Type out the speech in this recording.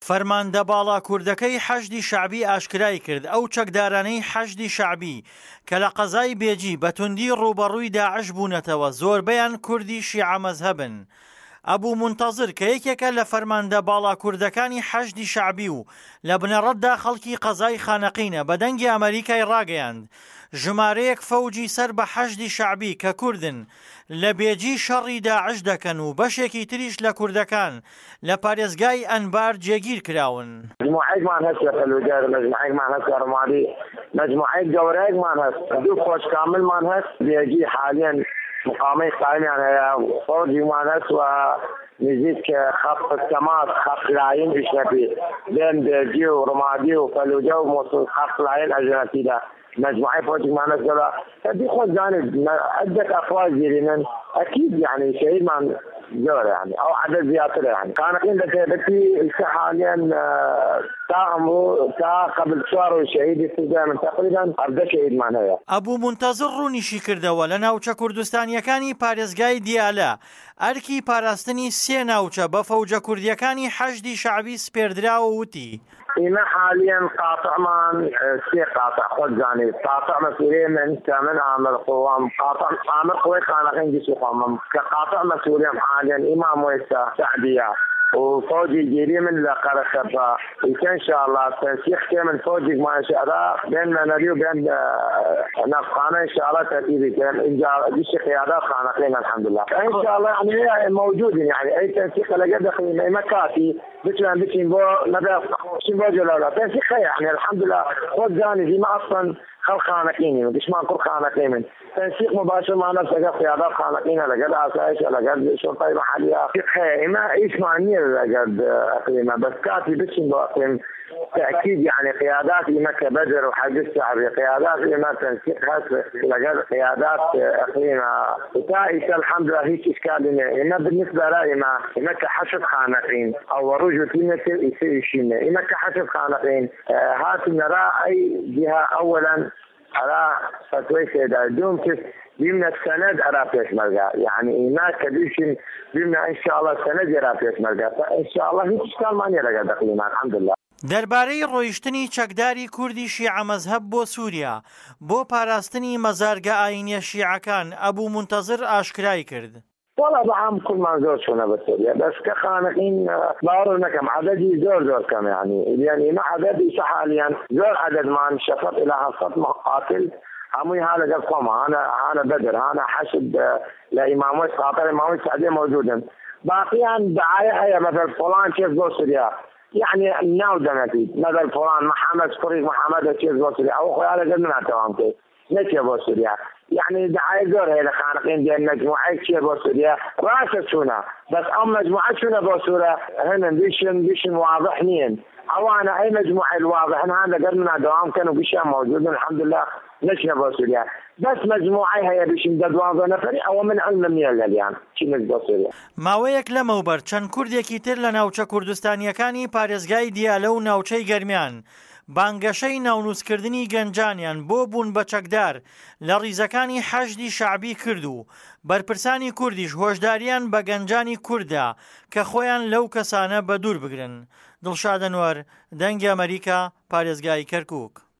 فەرماندە باڵا کوردەکەی حەشدی شەعبی ئاشکرای کرد ئەو چەکدارانەی حەشدی شەعبی کە لە قەزای بێجی بەتوندی ڕوبەڕووی داعش بوونەتەوە زۆربەیان کوردی شیعە مەزهەبن. ئەبوو منتەزر کە یەکێکە لە فەرماندە باڵا کوردەکانی حەشدی شەعبی و لە بنەڕەتدا خەڵکی قەزای خانەقینە بە دەنگی ئەمریکای ڕاگەیاند ژمارەیەک فەوجی سەر بە حەشدی شەعبی کە کوردن لە بێجی شەڕی داعش دەکەن و بەشێکی تریش لە کوردەکان لە پارێزگای ئەنبار جێگیر کراون. مجموعەیەکمان هەست لە فەلوجەر، مجموعەیەکمان هەست لە ڕەمادی، مجموعەیەک گەورەیەکمان هەست، دوو کۆچ کاملمان هەست بێجی حالیان مقامەی قایمیان هەیە فەوجیمان هەست و نزیک خط التماس خط لاین بشنبی بین بێجی و ڕەمادی و فەلوجە و مووسڵ خط لاین ئەژنەتیدا مجموعة فوج معنا الزرع بياخذ جانب عدة أفراد زيرين أكيد يعني شيء ما زور يعني أو عدد زيادة يعني كان بكي حاليا تا قبل شهر والشهيد استخدام تقريبا 14 شهيد معنا. أبو منتظر ڕوونیشی کردەوە لە ناوچە کوردستانیەکانی پارێزگای دیالە ئەرکی پاراستنی سێ ناوچە بە فەوجە کوردیەکانی حەشدی شەعبی سپێردراوە وتی إنا حاليا قاطع من سي قاطع خود جانب قاطع مسؤولية من عامل قوام قاطع عامل قوي كان عندي سقام كقاطع مسؤولية حاليا إمام ويسا سعدية وفوجي جيري من لقرة شبا إن شاء الله تنسيق من فوجي ما شاء الله بين منادي وبين نفقانا إن شاء الله تأتي كان إن جاء ديش قيادات خانقين الحمد لله إن شاء الله يعني موجودين يعني أي تنسيق لقد دخلنا مكاتي بتلان بو نبي بو جلاله تنسيق يعني الحمد لله خود جاني ما أصلا خلق خانقين مش ما نقول خانقين تنسيق مباشر مع نفسك قيادات خانقين لقد آسايش لقد شرطة محلية ما إيش معنيه لقد أقليمة بس كاتي بتشين بو أقليم تأكيد يعني قيادات لما كبدر وحق الشعبي قيادات لما تنسيق هس لقد قيادات أقليمة وتائسة الحمد لله هيك إشكال إما بالنسبة لي إما كحشد خانقين أو رجل فينا يصير إما كحشد خانقين هات نرى أي جهة أولا على فتوى سيدة دوم بيمنا السند أرى فيش مرقى يعني ما كبيرش بيمنا إن شاء الله السند يرى فيش مرقى فإن شاء الله هيك إشكال ما نرى دقيقا الحمد لله. دەربارەی ڕۆیشتنی چەکداری کوردی شیعە مەزهەب بۆ سووریا بۆ پاراستنی مەزارگە ئاینیە شیعەکان ئەبوو منتەزر ئاشکرای کرد. والله بعام كل ما زور شونا بسوريا بس كخانقين بارو نكم عددي زور كم يعني ما عددي حاليا زور عدد ما شفت الى حصت مقاتل عمي هذا قد انا بدر انا حشد لامام خاطر امام السعديه موجودا باقيا دعايه هي مثل فلان كيف سوريا يعني الناودنتي مثل فلان محمد فريق محمد كيف سوريا او اخويا هذا قد من تمام نكي سوريا يعني دعاية زور هي لخانقين دي المجموعة كي بوسوريا راسة شونا بس أم مجموعة شونا بوسوريا هنا بيشن واضح نين أوانا أي مجموعة الواضح هذا قد من دوام كانوا بيشان موجودين الحمد لله نشنا بوسوريا بس مجموعة هي بيشن دادوان نفري أو من علم ميال يعني كي نش بوسوريا ماوەیەک لەمەوبەر چەند کوردێکی تر لە ناوچە کوردستانیەکانی پارێزگای دیالە و ناوچەی گەرمیان بانگەشەی ناونووسکردنی گەنجانیان بۆ بوون بە چەکدار لە ڕیزەکانی حەشدی شەعبی کرد و بەرپرسانی کوردیش هۆشداریان بە گەنجانی کووردا کە خۆیان لەو کەسانە بە دوور بگرن. دڵشاد ئەنوەر، دەنگی ئەمریکا، پارێزگای کەرکووک.